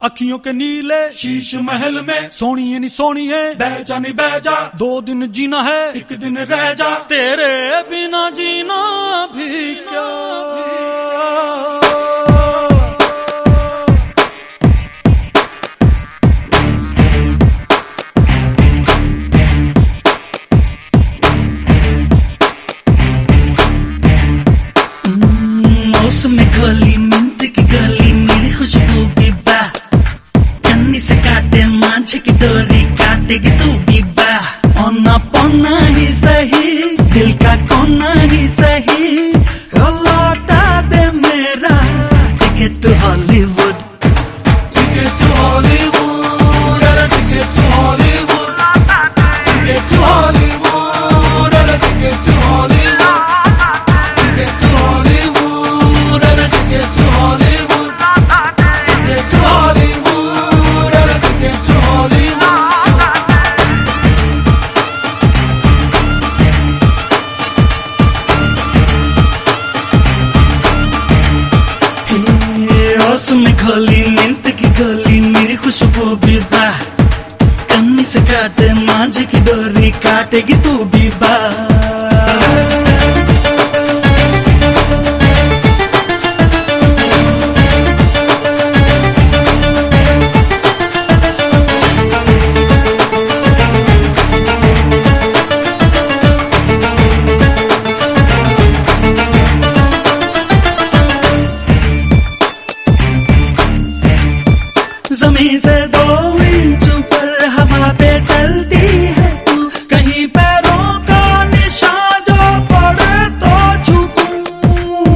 अखियों के नीले शीश महल में सोनी नी सोनी है, बैजा नहीं बैजा, 2 दिन जीना है 1 दिन रह जा, तेरे बिना जीना भी क्या। में गली मिंट की गली मेरी खुशबू बीबा, कन्नी से काटे मांझ की डोरी काटेगी तू बीबा। औना पौना ही सही, दिल का कोना ही सही, लौटा दे मेरा ticket to Hollywood, ticket to Hollywood, ticket to Hollywood, ticket to Hollywood, ticket to Hollywood, ticket to Hollywood, ticket to Hollywood, ticket to Hollywood, ticket to Hollywood. ओस में खोली मिंट की गोली मेरी खुशबू बीबा, कन्नी से काटे मांझ की डोरी काटेगी तू बीबा। ज़मीन से 2 इंच ऊपर हवा पे चलती है तू, कहीं पैरों का निशान जो पड़े तो झुकूं।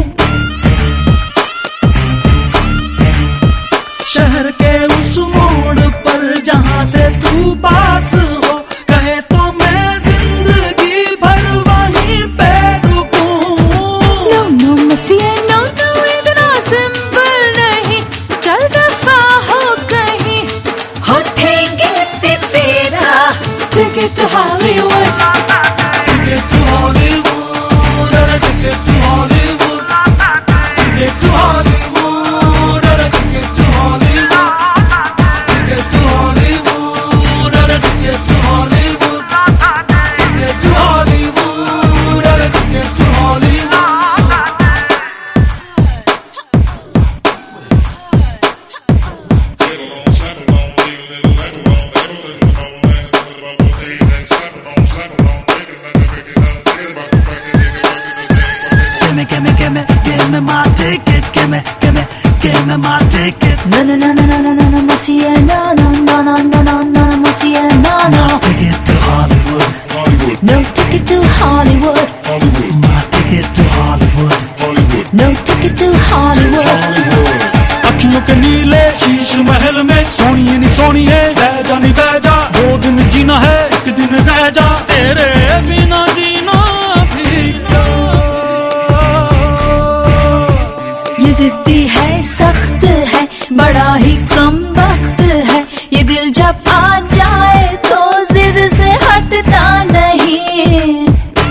शहर के उस मोड़ पर जहां से तू पास हो, कहे तो मैं जिंदगी भर वहीं पे रुकूं। No, no, मसीहे, no, no, इतना सिंपल नहीं, चल दफा हो कहीं, होठेंगे से तेरा ticket to Hollywood, ticket to Hollywood, ticket to Hollywood, ticket to Hollywood, ticket to Hollywood, ticket to Hollywood, ticket to Hollywood, ticket to Hollywood, ticket to Hollywood. Give me my ticket, give me my ticket. No, no, no, no, no, no, no, no, मसीहे, no, no, no, no, no, no, no, no, मसीहे, no, no. My ticket to Hollywood, No ticket to Hollywood, my ticket to Hollywood, no ticket to Hollywood. अखियों के नीले शीश महल में सोनी नी सोनी है, बैजा नहीं बैजा, 2 दिन जीना है 1 दिन रह जा, तेरे बिना जीना भी क्या। ये जिद्दी है, सख्त है, बड़ा ही कम वक्त है, ये दिल जब आ जाए तो जिद से हटता नहीं।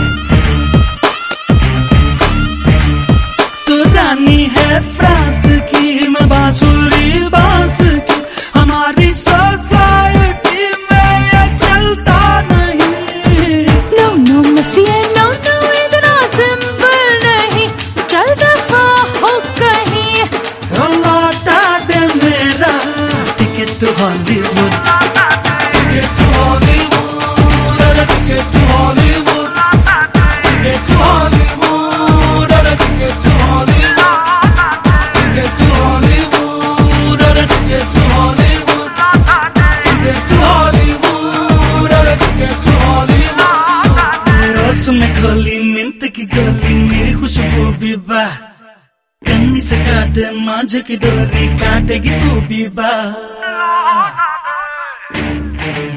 तू रानी है फ्रांस की, मैं बांसुरी बांस की, हमारी सोसाइटी में ये चलता नहीं। No, no, मसीहे, no, no, इतना सिंपल नहीं, चल दफा हो कहीं, लौटा दे मेरा ticket to Hollywood, ticket to Hollywood, ticket to Hollywood, ticket to Hollywood, ticket to Hollywood, ticket to Hollywood, ticket to Hollywood, ticket to Hollywood, ticket to Hollywood. रस में खोली मिंट की गोली मेरी खुशबू बीबा, कन्नी से काटे मांझ की डोरी काटेगी तू बीबा।